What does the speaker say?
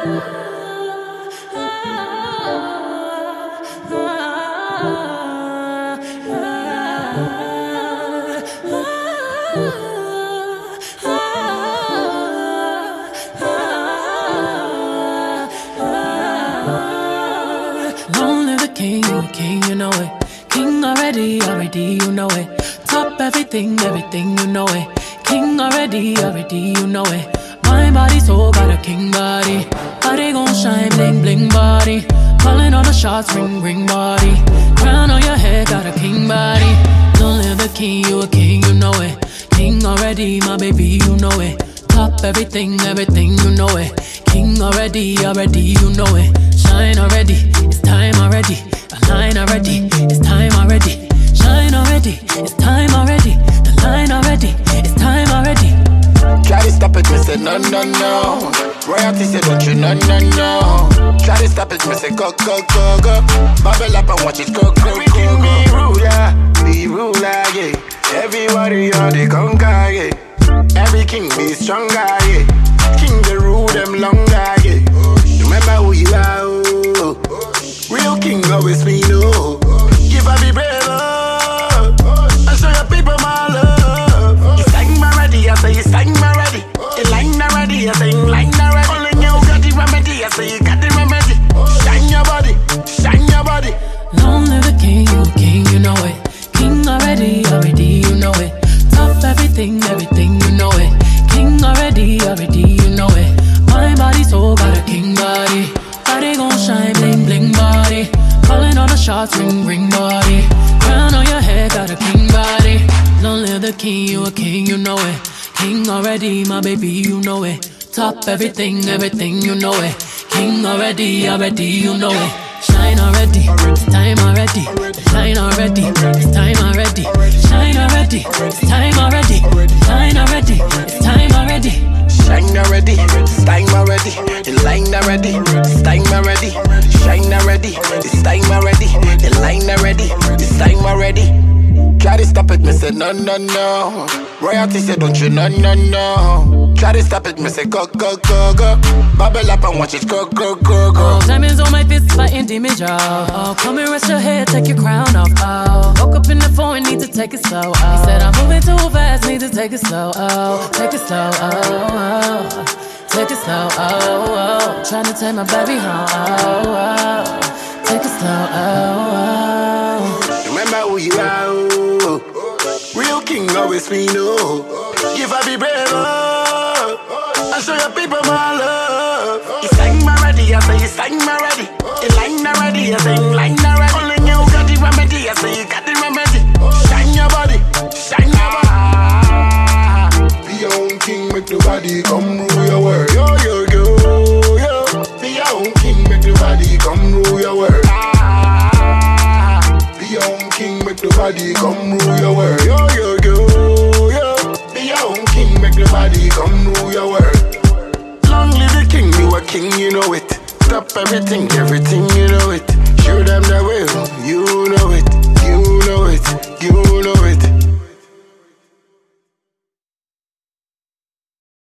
Long live the king, you a king, you know it. King already, you know it. Top everything, you know it. King already, you know it. My body, soul, got a king body. Body gon' shine, bling, bling body. Calling all the shots, ring, ring body. Crown on your head, got a king body. Long live the king, you a king, you know it. King already, my baby, you know it. Top everything, you know it. King already, you know it. Shine already, it's time already. The line already, it's time already. Shine already, it's time already. The line already, it's time already. Try to stop it, me say no, no, no. Royalty say don't you, no, no, no. Try to stop it, me say go, go, go, go. Bubble up and watch it go, go, go, go. Be ruler, yeah. Everybody on the conquer, yeah. Every king be stronger, yeah. King the rule them longer, yeah. Remember who you are, oh. Real king always be no. Give up be brave, oh. And show your people my love. You sang my ready, I say you sang my ready. You line already, I say you line already. Only you got the remedy, I say you got the remedy. Shine your body, shine your body. Long live the king, you know it. King already, you know it. Top everything, you know it. King already, you know it. My body, soul, got a king body. Body gon' shine, bling, bling body. Calling all the shots, ring, ring body. Crown on your head, got a king body. Long live the king, you know it. King already, my baby, you know it. Top everything, you know it. King already, you know it. Shine already, it's time already. Shine already, it's time already. Shine already, it's time already. Shine already, it's time already. Shine already, it's time already. The line already, it's time already. Shine already, it's time already. The line already, it's time already. Try to stop it, me say no, no, no. Royalty say don't you, no, no, no. Try to stop it, me say go, go, go, go. Bubble up and watch it go, go, go, go. Oh, diamonds on my fist, fighting demons, y'all. Oh, come and rest your head, take your crown off. Oh, woke up in the phone, need to take it slow. Oh, he said I'm moving too fast, need to take it slow. Oh, take it slow. Oh, oh. Take it slow. Oh, oh. Trying to take my baby home. Oh, oh. Take it slow. Oh, oh. Remember who you are, oh. Real king always be no. Give up be brave, oh. And show your people my love. You sang my ready, I say you sang my ready. You line already, I say you line already. Only you got the remedy, I say you got the remedy. Shine your body, shine your body. Be your own king, make the body come rule your world. Yo, yo, yo, yo. Be your own king, make the body come rule your world. Be your own king, make the body come rule your world. Yo, yo, yo, yo. Be your own king, make the body come rule your world. Long live the king, you a king, you know it. Stop everything, you know it. Show them the way, you know it, you know it, you know it.